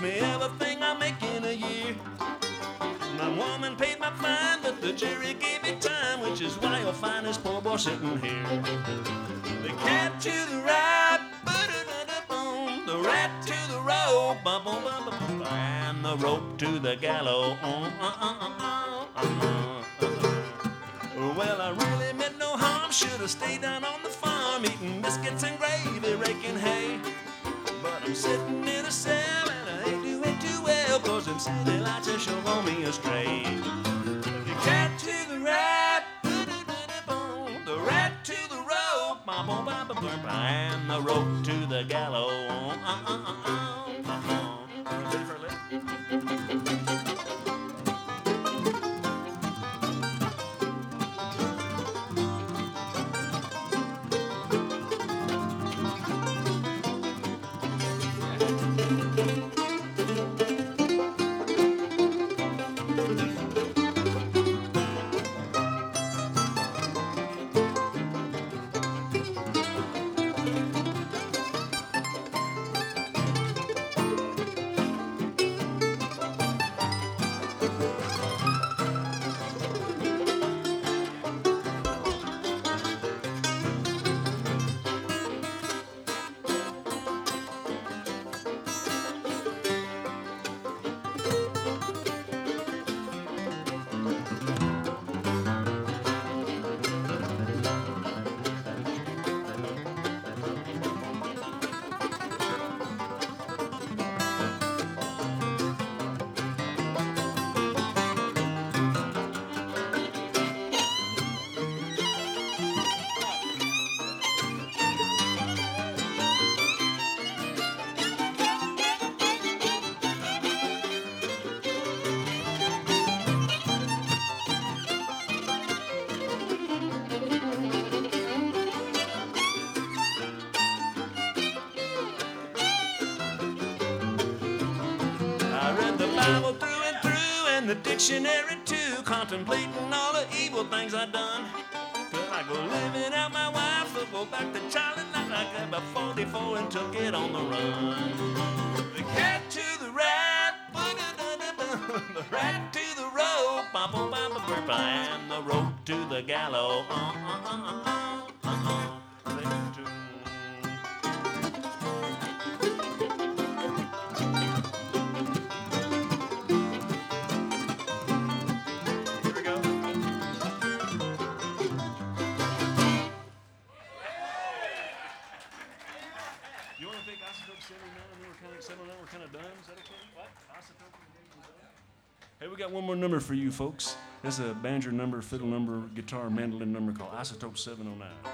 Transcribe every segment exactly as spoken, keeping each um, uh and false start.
me everything I make in a year. My woman paid my fine, but the jury gave me time, which is why you'll find this poor boy sitting here. The cat to the right, ba-da-da-da-boom, the rat to the rope, ba-boom-ba-ba-boom, and the rope to the gallows. Well, I really meant no harm, should have stayed down on the farm, eating biscuits and gravy, raking hay. But I'm sitting in a cell and I ain't doing too well, 'cause them city lights are sure on me astray. The cat to the right, the rat to the rope, and the rope to the gallows. Ready for a lick? Bible through and through, and the dictionary too, contemplating all the evil things I've done. Till I go living out my wife, or go back to Charlie like I got about forty-four and took it on the run. The cat to the rat, the rat to the rope, and the rope to the gallows. You want to pick Isotope seventy-nine and then we're kind of seventy-nine, we're kind of done? Is that okay? What? Isotope done? Hey, we got one more number for you folks. This is a banjo number, fiddle number, guitar, mandolin number called Isotope seven oh nine.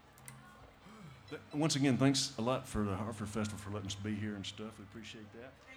Once again, thanks a lot for the Hartford Festival for letting us be here and stuff. We appreciate that.